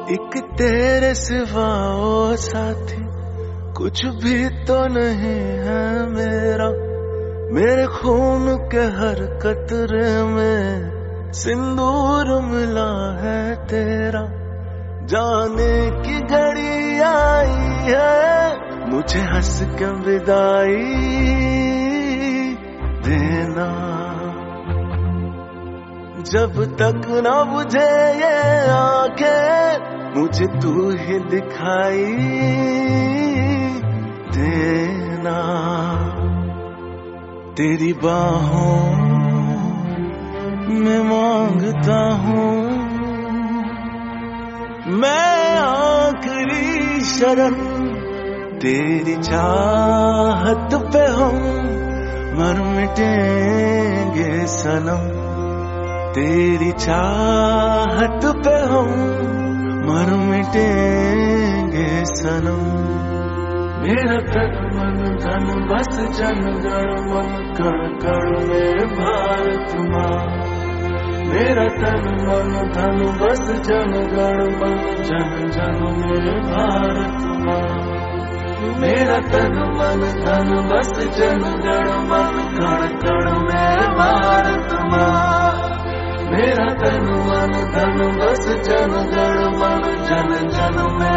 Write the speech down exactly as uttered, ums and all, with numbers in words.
एक तेरे सिवा ओ साथी कुछ भी तो नहीं है मेरा। मेरे खून के हर कतरे में सिंदूर मिला है तेरा। जाने की घड़ी आई है, मुझे हंस के विदाई देना। जब तक ना बुझे ये आंखें, मुझे तू ही दिखाई देना। तेरी बाहों में मांगता हूँ मैं आखिरी शरण। तेरी चाहत पे हम मर मिटेंगे सनम। तेरी चाहत पे हम मर मिटेंगे सनम। मेरा तन मन धन बस जन गण मन कण कण में भारत माँ। मेरा तन मन धन बस जन गण मन जन जन में भारत माँ। मेरा तन मन धन बस जन गण मन कण कण में भारत माँ। मेरा तन मन धन बस जन गण मन जन जन में